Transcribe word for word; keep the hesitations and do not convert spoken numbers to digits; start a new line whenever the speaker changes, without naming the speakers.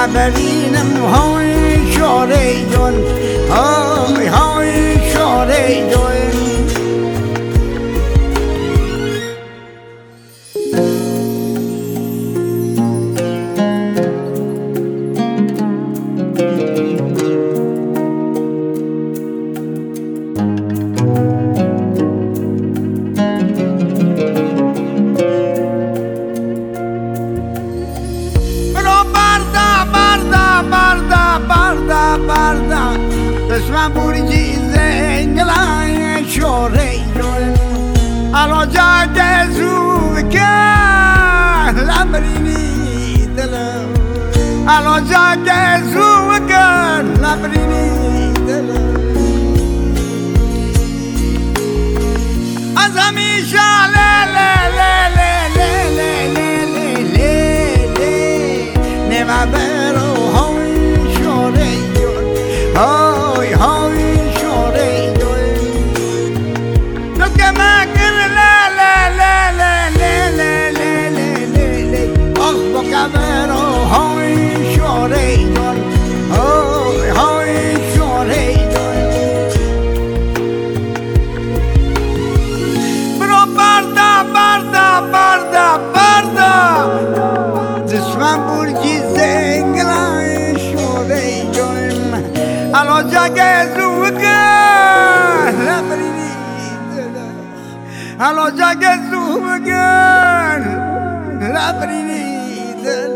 ببینم های شاره جان های های شاره جان دشمن برگی زنگلای شوره جون الان جاده زو کن لبرینی دلم الان جاده زو کن لبرینی دلم از همیشه لی لی لی لی لی لی لی لی لی نما برو های شوره جون های های شوره جون تو که مکن لی لی لی لی لی لی لی لی لی آخ با کبرو های شوره جون های های شوره جون برو بردا بردا بردا بردا دشمن برگی زنگلای شوره جون الان جاگه زوگن لبرینی دلم الان جاگه زوگن لبرینی دلم